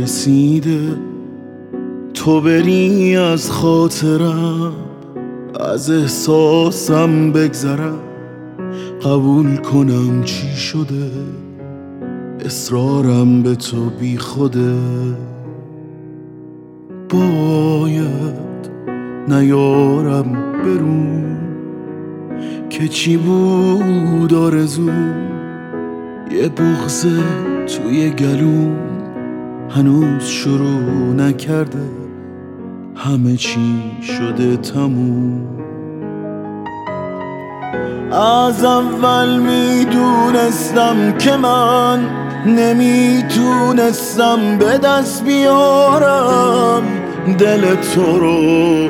رسیده تو بری از خاطرم، از احساسم بگذرم، قبول کنم چی شده، اصرارم به تو بی خوده. باید نیارم برون که چی بود آرزوم، یه بغض توی گلوم هنوز شروع نکرده، همه چی شده تموم. از اول میدونستم که من نمیتونستم به دست بیارم دل تو رو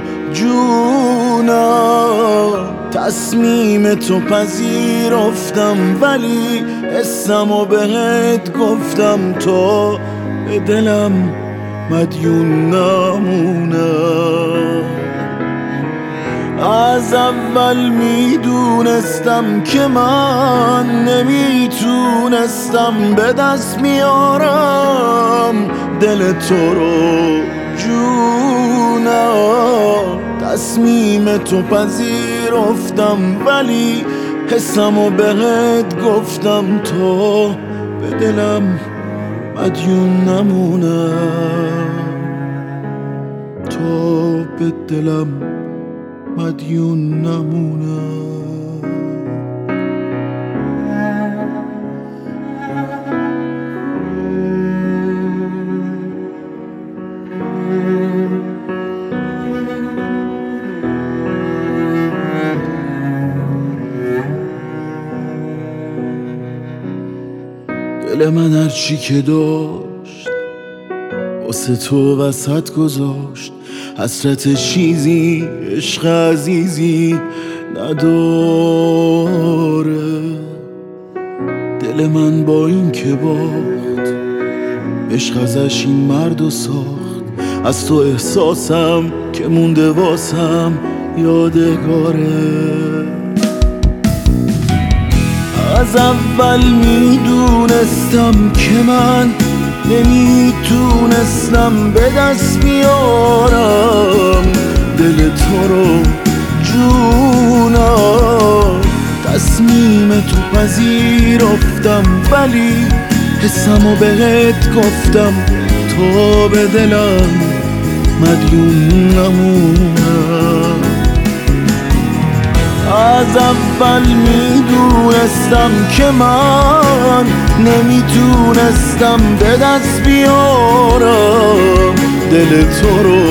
جونم. تصمیم تو پذیرفتم ولی اسمو بهت گفتم تا به دلم مدیون نمونم. از اول میدونستم که من نمیتونستم به دست بیارم دل تو رو جونم. تصمیم تو پذیرفتم ولی حسمو بهت گفتم تا به دلم مدیون نمونم، تا به دلم مدیون نمونم. دل من هرچی که داشت واسه تو وسط گذاشت، حسرت چیزی عشق عزیزی نداره. دل من با این که باخت عشق ازش این مردو ساخت، از تو احساسم که مونده واسم یادگاره. از اول میدونستم که من نمیتونستم به دست بیارم دل تو رو جونم. تصمیم تو پذیرفتم ولی حسمو بهت گفتم تا به دلم مدیون نمونم. از اول میدونستم که من نمیتونستم به دست بیارم دل تو رو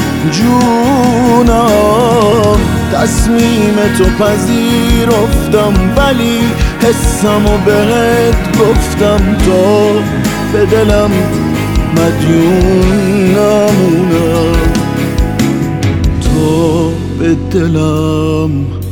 جونم. تصمیم تو پذیرفتم ولی حسمو بهت گفتم تا به دلم مدیون نمونم، تا به دلم